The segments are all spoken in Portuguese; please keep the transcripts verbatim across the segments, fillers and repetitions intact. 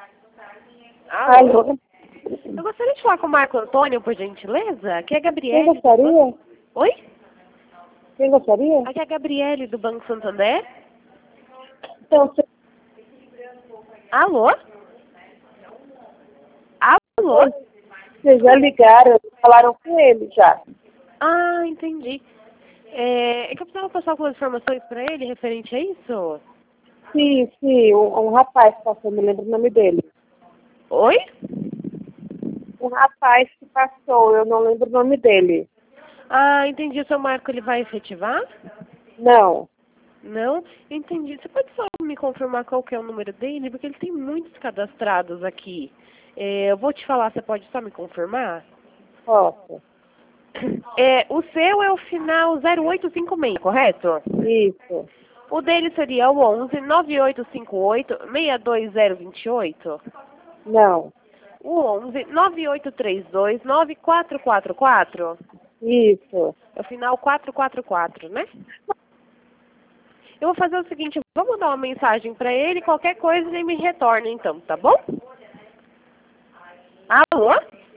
Alô? Alô? Eu gostaria de falar com o Marco Antônio, por gentileza. Aqui é a Quem Gabriele. gostaria? Oi? Quem gostaria? Aqui é a Gabriele do Banco Santander. Então, você... Alô? Alô? Vocês já ligaram, falaram com ele já. Ah, entendi. É, é que eu precisava passar algumas informações para ele referente a isso? Sim, sim, um, um rapaz passou, me lembro o nome dele. Oi? Um rapaz que passou, eu não lembro o nome dele. Ah, entendi. O seu Marco, ele vai efetivar? Não. Não? Entendi. Você pode só me confirmar qual que é o número dele? Porque ele tem muitos cadastrados aqui. É, eu vou te falar, você pode só me confirmar? Posso. É, o seu é o final zero oito cinco seis, correto? Isso. O dele seria o onze, nove oito cinco oito, seis dois zero dois oito? Não. O onze, nove oito três dois, nove quatro quatro quatro? Isso. É o final quatro quatro quatro, né? Eu vou fazer o seguinte, vou mandar uma mensagem para ele, qualquer coisa ele me retorna então, tá bom? Alô?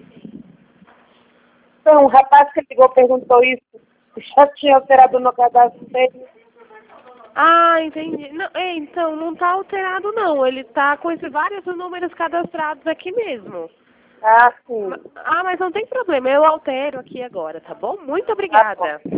Então, o rapaz que ligou perguntou isso, já tinha alterado no cadastro dele. Ah, entendi. Não, é, então, não tá alterado não, ele tá com esses vários números cadastrados aqui mesmo. Ah, sim. Ah, mas não tem problema, eu altero aqui agora, tá bom? Muito Tá bom. obrigada.